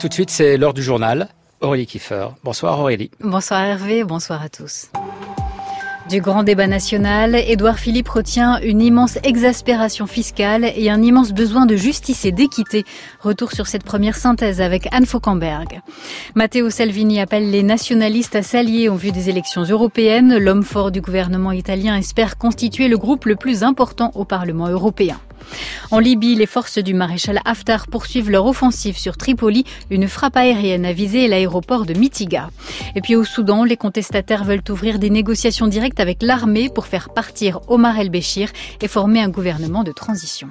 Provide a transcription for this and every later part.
Tout de suite, c'est l'heure du journal. Aurélie Kiefer. Bonsoir Aurélie. Bonsoir Hervé, bonsoir à tous. Du grand débat national, Édouard Philippe retient une immense exaspération fiscale et un immense besoin de justice et d'équité. Retour sur cette première synthèse avec Anne Fauquemberg. Matteo Salvini appelle les nationalistes à s'allier en vue des élections européennes. L'homme fort du gouvernement italien espère constituer le groupe le plus important au Parlement européen. En Libye, les forces du maréchal Haftar poursuivent leur offensive sur Tripoli. Une frappe aérienne a visé l'aéroport de Mitiga. Et puis au Soudan, les contestataires veulent ouvrir des négociations directes avec l'armée pour faire partir Omar el-Béchir et former un gouvernement de transition.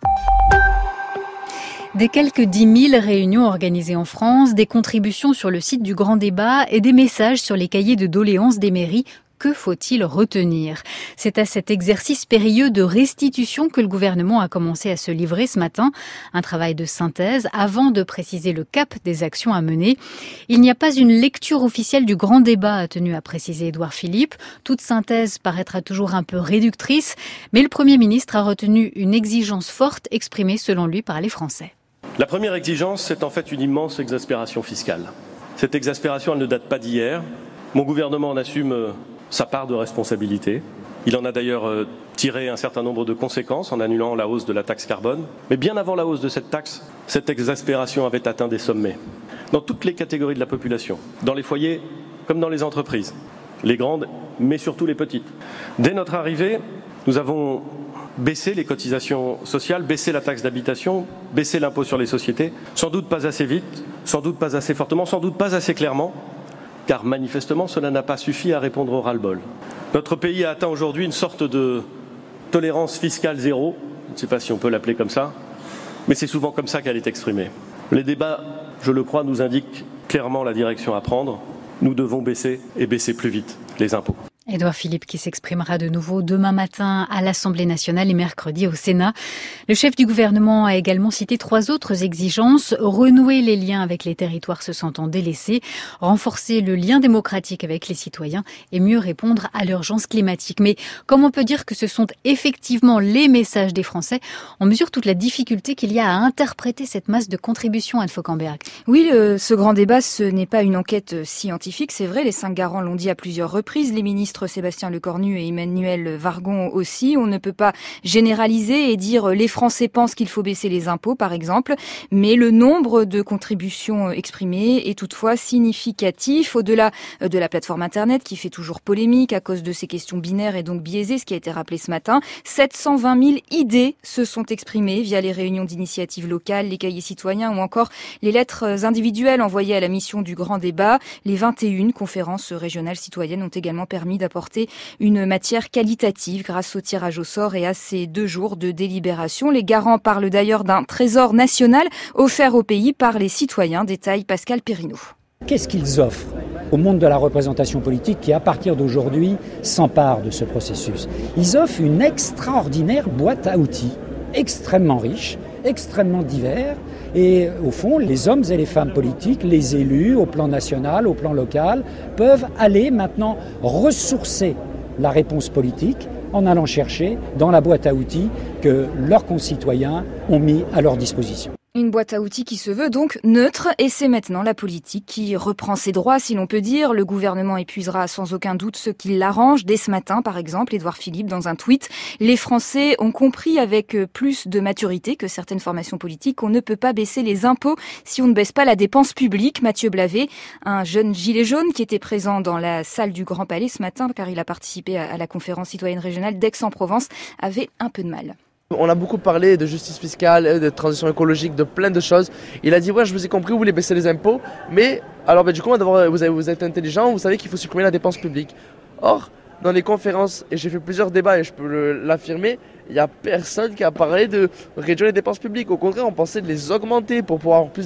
Des quelques 10 000 réunions organisées en France, des contributions sur le site du Grand Débat et des messages sur les cahiers de doléances des mairies. Que faut-il retenir ? C'est à cet exercice périlleux de restitution que le gouvernement a commencé à se livrer ce matin. Un travail de synthèse avant de préciser le cap des actions à mener. Il n'y a pas une lecture officielle du grand débat, a tenu à préciser Édouard Philippe. Toute synthèse paraîtra toujours un peu réductrice, mais le Premier ministre a retenu une exigence forte exprimée selon lui par les Français. La première exigence, c'est en fait une immense exaspération fiscale. Cette exaspération, elle ne date pas d'hier. Mon gouvernement en assume sa part de responsabilité. Il en a d'ailleurs tiré un certain nombre de conséquences en annulant la hausse de la taxe carbone. Mais bien avant la hausse de cette taxe, cette exaspération avait atteint des sommets. Dans toutes les catégories de la population, dans les foyers comme dans les entreprises, les grandes, mais surtout les petites. Dès notre arrivée, nous avons baissé les cotisations sociales, baissé la taxe d'habitation, baissé l'impôt sur les sociétés, sans doute pas assez vite, sans doute pas assez fortement, sans doute pas assez clairement, car manifestement cela n'a pas suffi à répondre au ras-le-bol. Notre pays a atteint aujourd'hui une sorte de tolérance fiscale zéro, je ne sais pas si on peut l'appeler comme ça, mais c'est souvent comme ça qu'elle est exprimée. Les débats, je le crois, nous indiquent clairement la direction à prendre. Nous devons baisser et baisser plus vite les impôts. Édouard Philippe qui s'exprimera de nouveau demain matin à l'Assemblée nationale et mercredi au Sénat. Le chef du gouvernement a également cité 3 autres exigences. Renouer les liens avec les territoires se sentant délaissés, renforcer le lien démocratique avec les citoyens et mieux répondre à l'urgence climatique. Mais comme on peut dire que ce sont effectivement les messages des Français, on mesure toute la difficulté qu'il y a à interpréter cette masse de contributions, Anne Fauquemberg. Oui, ce grand débat, ce n'est pas une enquête scientifique, c'est vrai, les 5 garants l'ont dit à plusieurs reprises, les ministres Sébastien Lecornu et Emmanuel Vargon aussi. On ne peut pas généraliser et dire les Français pensent qu'il faut baisser les impôts, par exemple, mais le nombre de contributions exprimées est toutefois significatif. Au-delà de la plateforme Internet qui fait toujours polémique à cause de ces questions binaires et donc biaisées, ce qui a été rappelé ce matin, 720 000 idées se sont exprimées via les réunions d'initiatives locales, les cahiers citoyens ou encore les lettres individuelles envoyées à la mission du Grand Débat. Les 21 conférences régionales citoyennes ont également permis d'apporter une matière qualitative grâce au tirage au sort et à ces 2 jours de délibération. Les garants parlent d'ailleurs d'un trésor national offert au pays par les citoyens, détaille Pascal Perrineau. Qu'est-ce qu'ils offrent au monde de la représentation politique qui, à partir d'aujourd'hui, s'empare de ce processus ? Ils offrent une extraordinaire boîte à outils, extrêmement riche, extrêmement divers. Et au fond, les hommes et les femmes politiques, les élus au plan national, au plan local, peuvent aller maintenant ressourcer la réponse politique en allant chercher dans la boîte à outils que leurs concitoyens ont mis à leur disposition. Une boîte à outils qui se veut donc neutre et c'est maintenant la politique qui reprend ses droits, si l'on peut dire. Le gouvernement épuisera sans aucun doute ce qui l'arrange. Dès ce matin, par exemple, Édouard Philippe, dans un tweet, les Français ont compris avec plus de maturité que certaines formations politiques qu'on ne peut pas baisser les impôts si on ne baisse pas la dépense publique. Mathieu Blavet, un jeune gilet jaune qui était présent dans la salle du Grand Palais ce matin, car il a participé à la conférence citoyenne régionale d'Aix-en-Provence, avait un peu de mal. On a beaucoup parlé de justice fiscale, de transition écologique, de plein de choses. Il a dit ouais, je vous ai compris, vous voulez baisser les impôts, mais alors du coup vous êtes intelligent, vous savez qu'il faut supprimer la dépense publique. Or, dans les conférences, et j'ai fait plusieurs débats et je peux l'affirmer, il n'y a personne qui a parlé de réduire les dépenses publiques. Au contraire, on pensait de les augmenter pour pouvoir avoir plus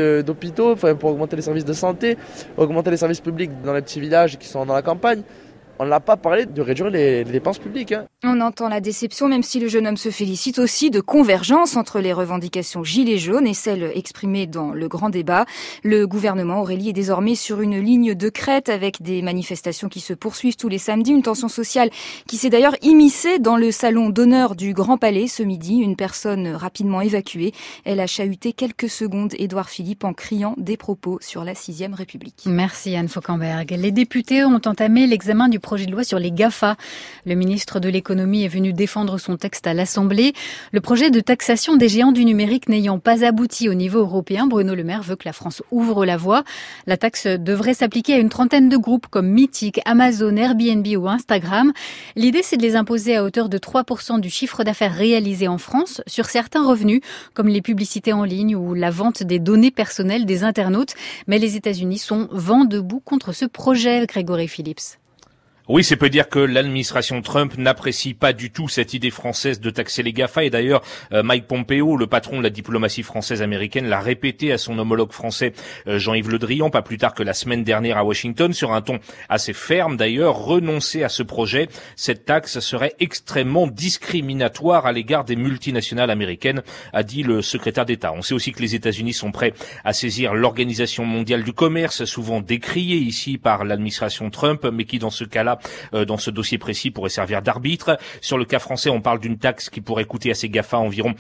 d'hôpitaux, pour augmenter les services de santé, augmenter les services publics dans les petits villages qui sont dans la campagne. on n'a pas parlé de réduire les dépenses publiques. On entend la déception, même si le jeune homme se félicite aussi de convergence entre les revendications gilets jaunes et celles exprimées dans le grand débat. Le gouvernement, Aurélie, est désormais sur une ligne de crête avec des manifestations qui se poursuivent tous les samedis. Une tension sociale qui s'est d'ailleurs immiscée dans le salon d'honneur du Grand Palais ce midi. Une personne rapidement évacuée. Elle a chahuté quelques secondes Édouard Philippe en criant des propos sur la 6e République. Merci Anne Fauquemberg. Les députés ont entamé l'examen du projet de loi sur les GAFA. Le ministre de l'économie est venu défendre son texte à l'Assemblée. Le projet de taxation des géants du numérique n'ayant pas abouti au niveau européen, Bruno Le Maire veut que la France ouvre la voie. La taxe devrait s'appliquer à une trentaine de groupes comme Mythic, Amazon, Airbnb ou Instagram. L'idée, c'est de les imposer à hauteur de 3% du chiffre d'affaires réalisé en France sur certains revenus, comme les publicités en ligne ou la vente des données personnelles des internautes. Mais les États-Unis sont vent debout contre ce projet, Grégory Phillips. Oui, c'est peut dire que l'administration Trump n'apprécie pas du tout cette idée française de taxer les GAFA. Et d'ailleurs, Mike Pompeo, le patron de la diplomatie française américaine, l'a répété à son homologue français Jean-Yves Le Drian, pas plus tard que la semaine dernière à Washington, sur un ton assez ferme d'ailleurs. Renoncer à ce projet, cette taxe serait extrêmement discriminatoire à l'égard des multinationales américaines, a dit le secrétaire d'État. On sait aussi que les États-Unis sont prêts à saisir l'Organisation mondiale du commerce, souvent décriée ici par l'administration Trump, mais qui dans ce cas-là, dans ce dossier précis, pourrait servir d'arbitre. Sur le cas français, on parle d'une taxe qui pourrait coûter à ces GAFA environ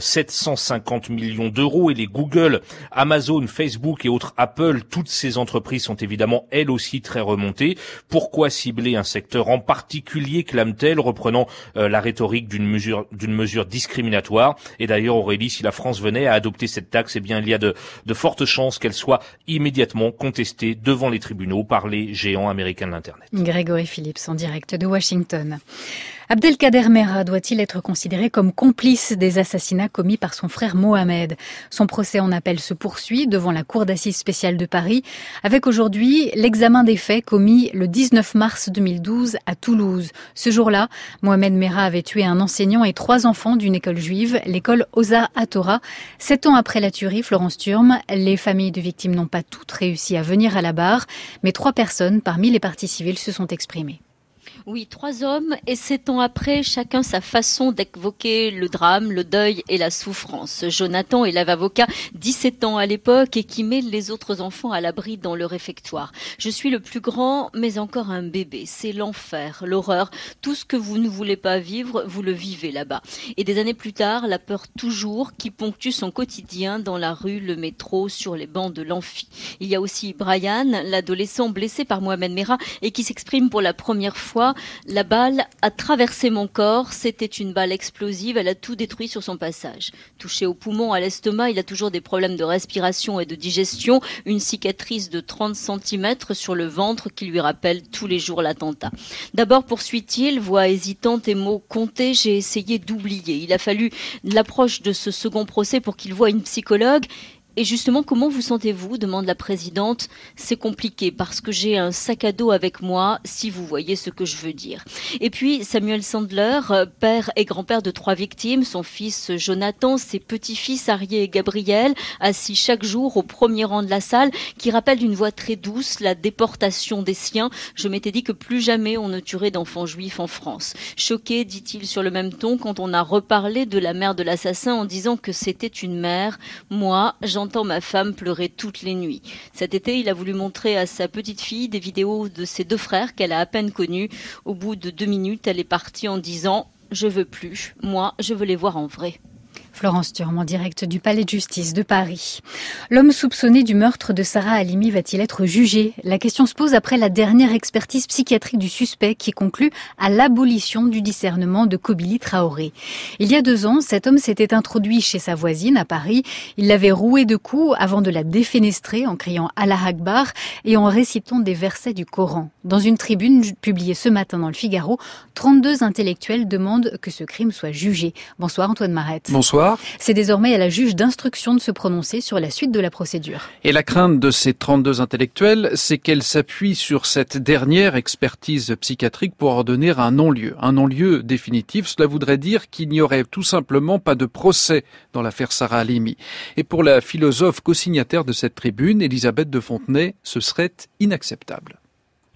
750 millions d'euros. Et les Google, Amazon, Facebook et autres Apple, toutes ces entreprises sont évidemment elles aussi très remontées. Pourquoi cibler un secteur en particulier, clame-t-elle, reprenant la rhétorique d'une mesure discriminatoire. Et d'ailleurs, Aurélie, si la France venait à adopter cette taxe, eh bien, il y a de fortes chances qu'elle soit immédiatement contestée devant les tribunaux par les géants américains de l'Internet. Grégory Phillips en direct de Washington. Abdelkader Merah doit-il être considéré comme complice des assassinats commis par son frère Mohamed? Son procès en appel se poursuit devant la Cour d'assises spéciale de Paris, avec aujourd'hui l'examen des faits commis le 19 mars 2012 à Toulouse. Ce jour-là, Mohamed Merah avait tué un enseignant et 3 enfants d'une école juive, l'école Ozar HaTorah. 7 ans après la tuerie, Florence Turme, les familles de victimes n'ont pas toutes réussi à venir à la barre, mais 3 personnes parmi les parties civiles se sont exprimées. Oui, 3 hommes et 7 ans après, chacun sa façon d'évoquer le drame, le deuil et la souffrance. Jonathan élève avocat, 17 ans à l'époque et qui met les autres enfants à l'abri dans le réfectoire. Je suis le plus grand, mais encore un bébé. C'est l'enfer, l'horreur. Tout ce que vous ne voulez pas vivre, vous le vivez là-bas. Et des années plus tard, la peur toujours qui ponctue son quotidien dans la rue, le métro, sur les bancs de l'amphi. Il y a aussi Brian, l'adolescent blessé par Mohamed Merah et qui s'exprime pour la première fois. La balle a traversé mon corps, c'était une balle explosive, elle a tout détruit sur son passage. Touché au poumon, à l'estomac, il a toujours des problèmes de respiration et de digestion, une cicatrice de 30 cm sur le ventre qui lui rappelle tous les jours l'attentat. D'abord, poursuit-il, voix hésitante et mots comptés, j'ai essayé d'oublier. Il a fallu l'approche de ce second procès pour qu'il voie une psychologue. Et justement, comment vous sentez-vous ? Demande la présidente. C'est compliqué parce que j'ai un sac à dos avec moi, si vous voyez ce que je veux dire. Et puis, Samuel Sandler, père et grand-père de 3 victimes, son fils Jonathan, ses petits-fils Arié et Gabriel, assis chaque jour au premier rang de la salle, qui rappellent d'une voix très douce la déportation des siens. Je m'étais dit que plus jamais on ne tuerait d'enfants juifs en France. Choqué, dit-il sur le même ton, quand on a reparlé de la mère de l'assassin en disant que c'était une mère. Moi, j'entends ma femme pleurer toutes les nuits. Cet été, il a voulu montrer à sa petite fille des vidéos de ses 2 frères qu'elle a à peine connus. Au bout de 2 minutes, elle est partie en disant « Je veux plus, moi, je veux les voir en vrai ». Florence Turme en direct du Palais de Justice de Paris. L'homme soupçonné du meurtre de Sarah Halimi va-t-il être jugé ? La question se pose après la dernière expertise psychiatrique du suspect qui conclut à l'abolition du discernement de Kobili Traoré. Il y a 2 ans, cet homme s'était introduit chez sa voisine à Paris. Il l'avait rouée de coups avant de la défenestrer en criant Allah Akbar et en récitant des versets du Coran. Dans une tribune publiée ce matin dans le Figaro, 32 intellectuels demandent que ce crime soit jugé. Bonsoir Antoine Marette. Bonsoir. C'est désormais à la juge d'instruction de se prononcer sur la suite de la procédure. Et la crainte de ces 32 intellectuels, c'est qu'elle s'appuie sur cette dernière expertise psychiatrique pour ordonner un non-lieu définitif. Cela voudrait dire qu'il n'y aurait tout simplement pas de procès dans l'affaire Sarah Halimi. Et pour la philosophe co-signataire de cette tribune, Elisabeth de Fontenay, ce serait inacceptable.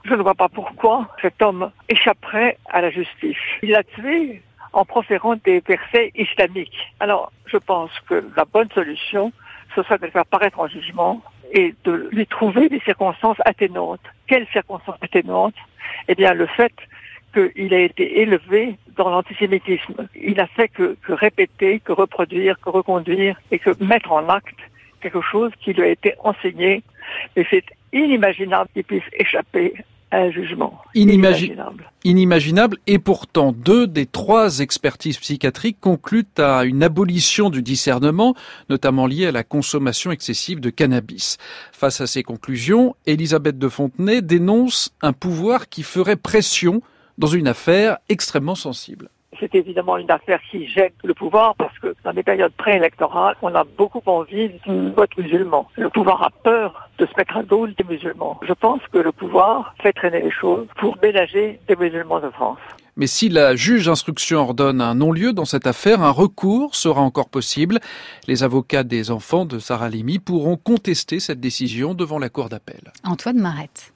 Je ne vois pas pourquoi cet homme échapperait à la justice. Il l'a tué en proférant des versets islamiques. Alors, je pense que la bonne solution, ce serait de le faire paraître en jugement et de lui trouver des circonstances atténuantes. Quelles circonstances atténuantes? Eh bien, le fait qu'il a été élevé dans l'antisémitisme. Il n'a fait que répéter, que reproduire, que reconduire et que mettre en acte quelque chose qui lui a été enseigné. Mais c'est inimaginable qu'il puisse échapper à un jugement. Inimaginable. Et pourtant, 2 des 3 expertises psychiatriques concluent à une abolition du discernement, notamment liée à la consommation excessive de cannabis. Face à ces conclusions, Elisabeth de Fontenay dénonce un pouvoir qui ferait pression dans une affaire extrêmement sensible. C'est évidemment une affaire qui gêne le pouvoir parce que dans les périodes préélectorales, on a beaucoup envie du vote musulman. Le pouvoir a peur de se mettre à dos des musulmans. Je pense que le pouvoir fait traîner les choses pour ménager des musulmans de France. Mais si la juge d'instruction ordonne un non-lieu dans cette affaire, un recours sera encore possible. Les avocats des enfants de Sarah Halimi pourront contester cette décision devant la cour d'appel. Antoine Marette.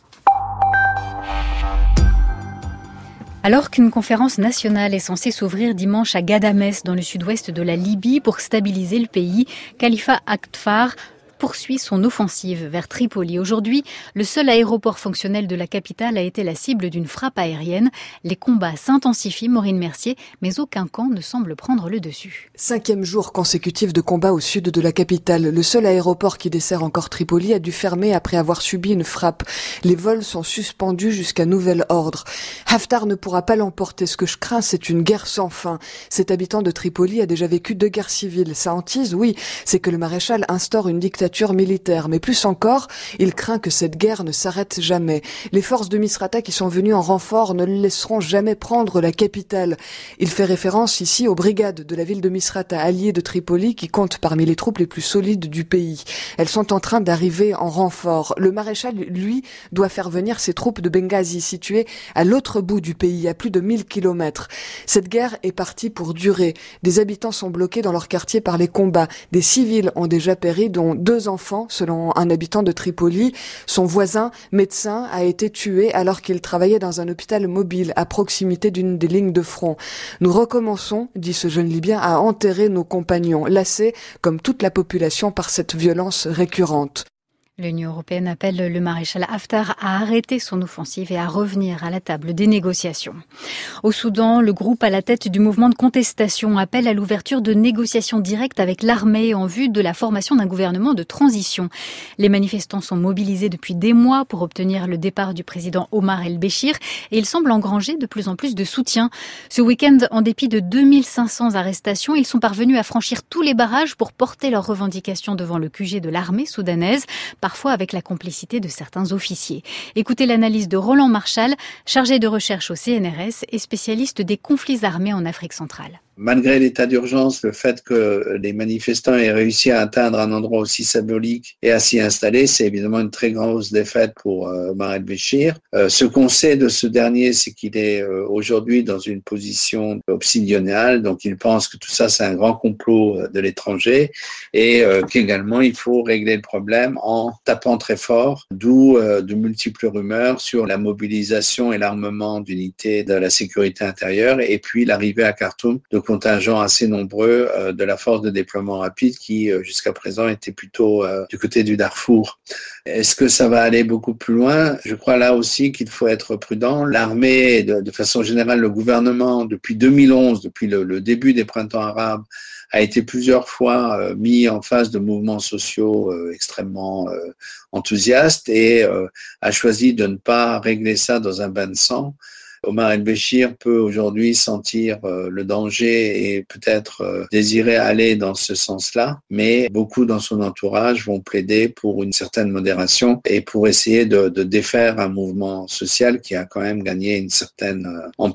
Alors qu'une conférence nationale est censée s'ouvrir dimanche à Ghadamès, dans le sud-ouest de la Libye, pour stabiliser le pays, Khalifa Haftar poursuit son offensive vers Tripoli. Aujourd'hui, le seul aéroport fonctionnel de la capitale a été la cible d'une frappe aérienne. Les combats s'intensifient, Maureen Mercier, mais aucun camp ne semble prendre le dessus. 5e jour consécutif de combat au sud de la capitale. Le seul aéroport qui dessert encore Tripoli a dû fermer après avoir subi une frappe. Les vols sont suspendus jusqu'à nouvel ordre. Haftar ne pourra pas l'emporter. Ce que je crains, c'est une guerre sans fin. Cet habitant de Tripoli a déjà vécu 2 guerres civiles. Sa hantise, oui, c'est que le maréchal instaure une dictature militaire, mais plus encore, il craint que cette guerre ne s'arrête jamais. Les forces de Misrata qui sont venues en renfort ne le laisseront jamais prendre la capitale. Il fait référence ici aux brigades de la ville de Misrata, alliées de Tripoli, qui comptent parmi les troupes les plus solides du pays. Elles sont en train d'arriver en renfort. Le maréchal, lui, doit faire venir ses troupes de Benghazi, situées à l'autre bout du pays, à plus de 1000 kilomètres. Cette guerre est partie pour durer. Des habitants sont bloqués dans leur quartier par les combats. Des civils ont déjà péri, dont 2 enfants, selon un habitant de Tripoli. Son voisin, médecin, a été tué alors qu'il travaillait dans un hôpital mobile à proximité d'une des lignes de front. Nous recommençons, dit ce jeune Libyen, à enterrer nos compagnons, lassés, comme toute la population, par cette violence récurrente. L'Union européenne appelle le maréchal Haftar à arrêter son offensive et à revenir à la table des négociations. Au Soudan, le groupe à la tête du mouvement de contestation appelle à l'ouverture de négociations directes avec l'armée en vue de la formation d'un gouvernement de transition. Les manifestants sont mobilisés depuis des mois pour obtenir le départ du président Omar el-Béchir et ils semblent engranger de plus en plus de soutien. Ce week-end, en dépit de 2500 arrestations, ils sont parvenus à franchir tous les barrages pour porter leurs revendications devant le QG de l'armée soudanaise, parfois avec la complicité de certains officiers. Écoutez l'analyse de Roland Marchal, chargé de recherche au CNRS et spécialiste des conflits armés en Afrique centrale. Malgré l'état d'urgence, le fait que les manifestants aient réussi à atteindre un endroit aussi symbolique et à s'y installer, c'est évidemment une très grosse défaite pour Omar el-Béchir. Ce qu'on sait de ce dernier, c'est qu'il est aujourd'hui dans une position obsidionale, donc il pense que tout ça, c'est un grand complot de l'étranger et qu'également, il faut régler le problème en tapant très fort, d'où de multiples rumeurs sur la mobilisation et l'armement d'unités de la sécurité intérieure et puis l'arrivée à Khartoum de contingents assez nombreux de la force de déploiement rapide qui, jusqu'à présent, était plutôt du côté du Darfour. Est-ce que ça va aller beaucoup plus loin? Je crois là aussi qu'il faut être prudent. L'armée, de façon générale, le gouvernement, depuis 2011, depuis le début des printemps arabes, a été plusieurs fois mis en face de mouvements sociaux extrêmement enthousiastes et a choisi de ne pas régler ça dans un bain de sang. Omar el-Béchir peut aujourd'hui sentir le danger et peut-être désirer aller dans ce sens-là, mais beaucoup dans son entourage vont plaider pour une certaine modération et pour essayer de défaire un mouvement social qui a quand même gagné une certaine ampleur.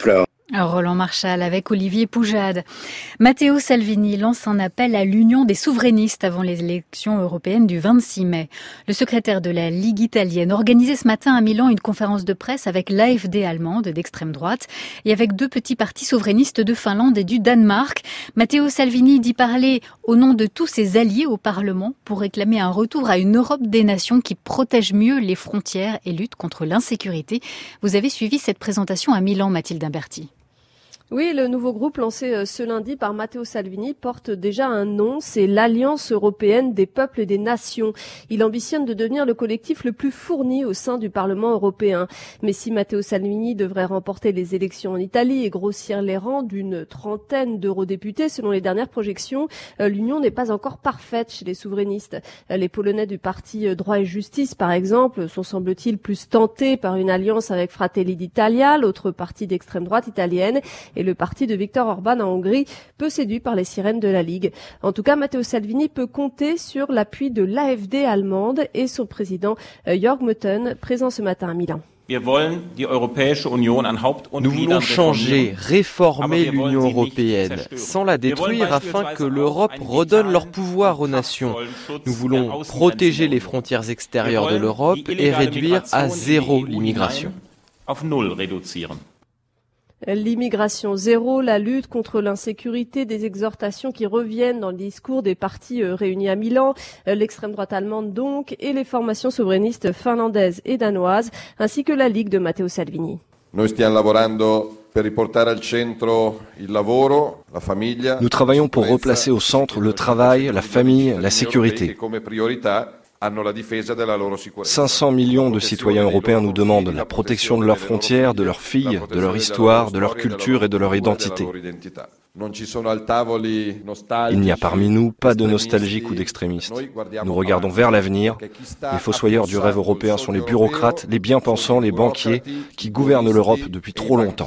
Roland Marchal avec Olivier Poujade. Matteo Salvini lance un appel à l'union des souverainistes avant les élections européennes du 26 mai. Le secrétaire de la Ligue italienne organisait ce matin à Milan une conférence de presse avec l'AfD allemande d'extrême droite et avec 2 petits partis souverainistes de Finlande et du Danemark. Matteo Salvini dit parler au nom de tous ses alliés au Parlement pour réclamer un retour à une Europe des nations qui protège mieux les frontières et lutte contre l'insécurité. Vous avez suivi cette présentation à Milan, Mathilde Imberti. Oui, le nouveau groupe lancé ce lundi par Matteo Salvini porte déjà un nom, c'est l'Alliance européenne des peuples et des nations. Il ambitionne de devenir le collectif le plus fourni au sein du Parlement européen. Mais si Matteo Salvini devrait remporter les élections en Italie et grossir les rangs d'une 30aine d'eurodéputés selon les dernières projections, l'union n'est pas encore parfaite chez les souverainistes. Les Polonais du parti Droit et Justice, par exemple, sont semble-t-il plus tentés par une alliance avec Fratelli d'Italia, l'autre parti d'extrême droite italienne, et le parti de Viktor Orban en Hongrie, peu séduit par les sirènes de la Ligue. En tout cas, Matteo Salvini peut compter sur l'appui de l'AfD allemande et son président Jörg Meuthen, présent ce matin à Milan. Nous voulons changer, réformer l'Union européenne, sans la détruire afin que l'Europe redonne leur pouvoir aux nations. Nous voulons protéger les frontières extérieures de l'Europe et réduire à 0 l'immigration. L'immigration zéro, la lutte contre l'insécurité, des exhortations qui reviennent dans le discours des partis réunis à Milan, l'extrême droite allemande donc, et les formations souverainistes finlandaises et danoises, ainsi que la Ligue de Matteo Salvini. Nous travaillons pour replacer au centre le travail, la famille, la sécurité. 500 millions de citoyens européens nous demandent la protection de leurs frontières, de leurs filles, de leur histoire, de leur culture et de leur identité. Il n'y a parmi nous pas de nostalgiques ou d'extrémistes. Nous regardons vers l'avenir. Les fossoyeurs du rêve européen sont les bureaucrates, les bien-pensants, les banquiers qui gouvernent l'Europe depuis trop longtemps.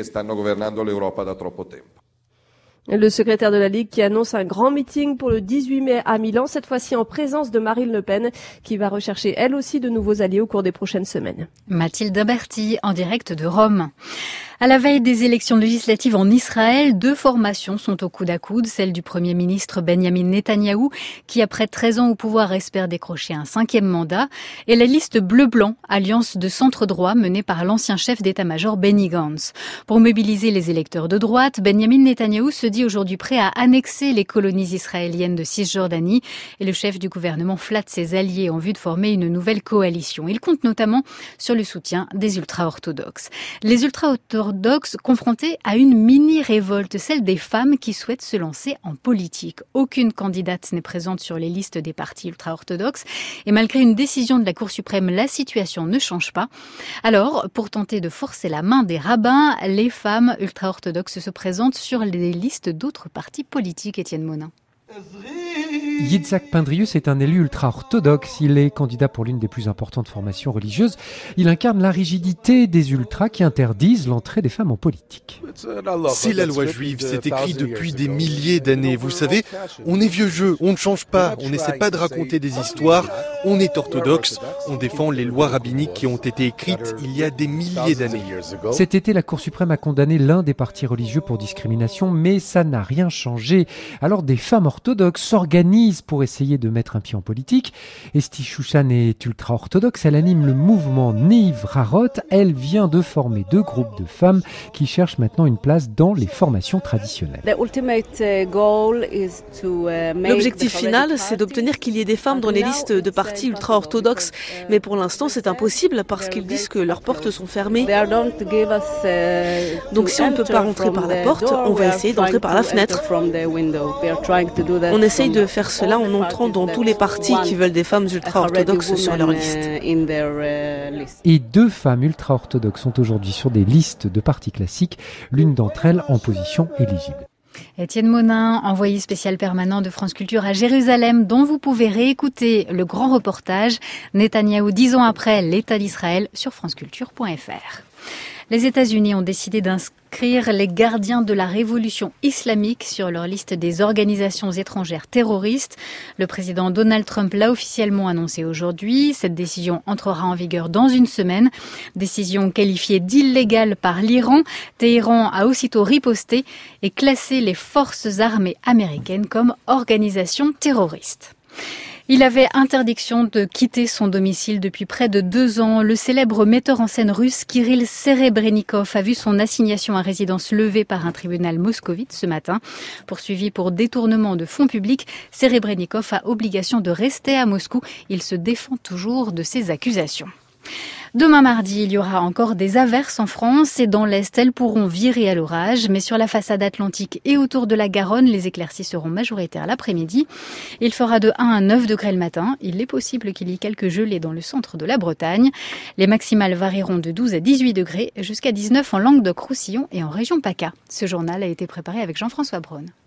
Le secrétaire de la Ligue qui annonce un grand meeting pour le 18 mai à Milan, cette fois-ci en présence de Marine Le Pen, qui va rechercher elle aussi de nouveaux alliés au cours des prochaines semaines. Mathilde Imberti, en direct de Rome. À la veille des élections législatives en Israël, 2 formations sont au coude à coude. Celle du Premier ministre Benjamin Netanyahou, qui après 13 ans au pouvoir espère décrocher un 5e mandat, et la liste bleu-blanc, alliance de centre-droit menée par l'ancien chef d'état-major Benny Gantz. Pour mobiliser les électeurs de droite, Benjamin Netanyahou se dit aujourd'hui prêt à annexer les colonies israéliennes de Cisjordanie, et le chef du gouvernement flatte ses alliés en vue de former une nouvelle coalition. Il compte notamment sur le soutien des ultra-orthodoxes. Les ultra-orthodoxes confrontés à une mini-révolte, celle des femmes qui souhaitent se lancer en politique. Aucune candidate n'est présente sur les listes des partis ultra-orthodoxes et malgré une décision de la Cour suprême, la situation ne change pas. Alors, pour tenter de forcer la main des rabbins, les femmes ultra-orthodoxes se présentent sur les listes d'autres partis politiques. Étienne Monin. Yitzhak Pendrius est un élu ultra-orthodoxe. Il est candidat pour l'une des plus importantes formations religieuses. Il incarne la rigidité des ultras qui interdisent l'entrée des femmes en politique. C'est la loi juive, c'est écrit depuis des milliers d'années. Vous savez, on est vieux jeu, on ne change pas, on n'essaie pas de raconter des histoires, on est orthodoxe, on défend les lois rabbiniques qui ont été écrites il y a des milliers d'années. Cet été, la Cour suprême a condamné l'un des partis religieux pour discrimination, mais ça n'a rien changé. Alors des femmes orthodoxes s'organisent pour essayer de mettre un pied en politique. Esti Shushan est ultra-orthodoxe, elle anime le mouvement Neiv Rarot. Elle vient de former 2 groupes de femmes qui cherchent maintenant une place dans les formations traditionnelles. L'objectif final, c'est d'obtenir qu'il y ait des femmes dans les listes de partis ultra-orthodoxes. Mais pour l'instant, c'est impossible parce qu'ils disent que leurs portes sont fermées. Donc si on ne peut pas rentrer par la porte, on va essayer d'entrer par la fenêtre. On essaye de faire cela en entrant dans tous les partis qui veulent des femmes ultra-orthodoxes sur leur liste. Et 2 femmes ultra-orthodoxes sont aujourd'hui sur des listes de partis classiques, l'une d'entre elles en position éligible. Étienne Monin, envoyé spécial permanent de France Culture à Jérusalem, dont vous pouvez réécouter le grand reportage Netanyahou 10 ans après l'État d'Israël sur franceculture.fr. Les États-Unis ont décidé d'inscrire les gardiens de la révolution islamique sur leur liste des organisations étrangères terroristes. Le président Donald Trump l'a officiellement annoncé aujourd'hui. Cette décision entrera en vigueur dans une semaine. Décision qualifiée d'illégale par l'Iran. Téhéran a aussitôt riposté et classé les forces armées américaines comme organisation terroriste. Il avait interdiction de quitter son domicile depuis près de 2 ans. Le célèbre metteur en scène russe Kirill Serebrennikov a vu son assignation à résidence levée par un tribunal moscovite ce matin. Poursuivi pour détournement de fonds publics, Serebrennikov a obligation de rester à Moscou. Il se défend toujours de ces accusations. Demain mardi, il y aura encore des averses en France et dans l'Est, elles pourront virer à l'orage. Mais sur la façade atlantique et autour de la Garonne, les éclaircies seront majoritaires l'après-midi. Il fera de 1 à 9 degrés le matin. Il est possible qu'il y ait quelques gelées dans le centre de la Bretagne. Les maximales varieront de 12 à 18 degrés jusqu'à 19 en Languedoc-Roussillon et en région PACA. Ce journal a été préparé avec Jean-François Braun.